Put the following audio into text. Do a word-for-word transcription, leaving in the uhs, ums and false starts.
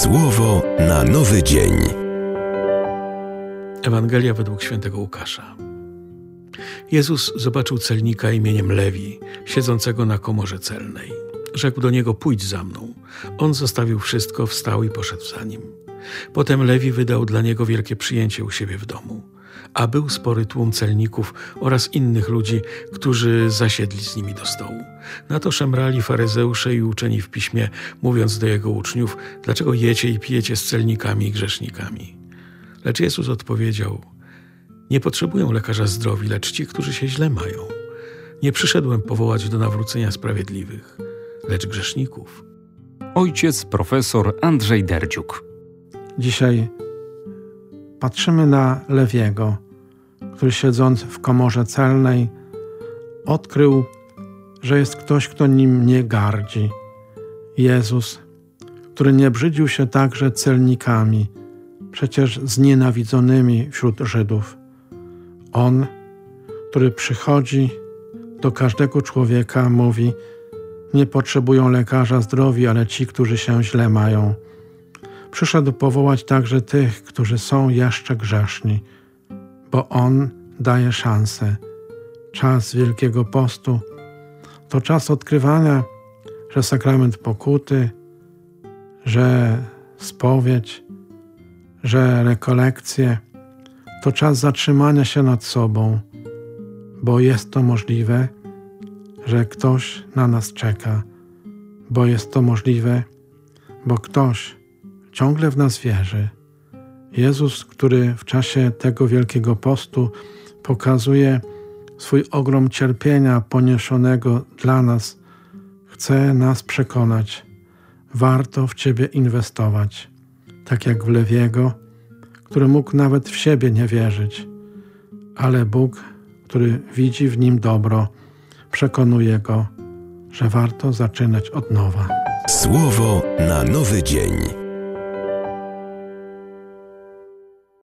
Słowo na nowy dzień. Ewangelia według świętego Łukasza. Jezus zobaczył celnika imieniem Lewi, siedzącego na komorze celnej. Rzekł do niego: pójdź za mną. On zostawił wszystko, wstał i poszedł za nim. Potem Lewi wydał dla niego wielkie przyjęcie u siebie w domu. A był spory tłum celników oraz innych ludzi, którzy zasiedli z nimi do stołu. Na to szemrali faryzeusze i uczeni w piśmie, mówiąc do jego uczniów: dlaczego jecie i pijecie z celnikami i grzesznikami? Lecz Jezus odpowiedział: nie potrzebują lekarza zdrowi, lecz ci, którzy się źle mają. Nie przyszedłem powołać do nawrócenia sprawiedliwych, lecz grzeszników. Ojciec profesor Andrzej Derdziuk. Dzisiaj patrzymy na Lewiego, który siedząc w komorze celnej odkrył, że jest ktoś, kto nim nie gardzi. Jezus, który nie brzydził się także celnikami, przecież znienawidzonymi wśród Żydów. On, który przychodzi do każdego człowieka, mówi: nie potrzebują lekarza zdrowi, ale ci, którzy się źle mają. Przyszedł powołać także tych, którzy są jeszcze grzeszni, bo On daje szansę. Czas Wielkiego Postu to czas odkrywania, że sakrament pokuty, że spowiedź, że rekolekcje to czas zatrzymania się nad sobą, bo jest to możliwe, że ktoś na nas czeka, bo jest to możliwe, bo ktoś ciągle w nas wierzy. Jezus, który w czasie tego Wielkiego Postu pokazuje swój ogrom cierpienia poniesionego dla nas, chce nas przekonać: warto w Ciebie inwestować, tak jak w Lewiego, który mógł nawet w siebie nie wierzyć, ale Bóg, który widzi w nim dobro, przekonuje go, że warto zaczynać od nowa. Słowo na nowy dzień.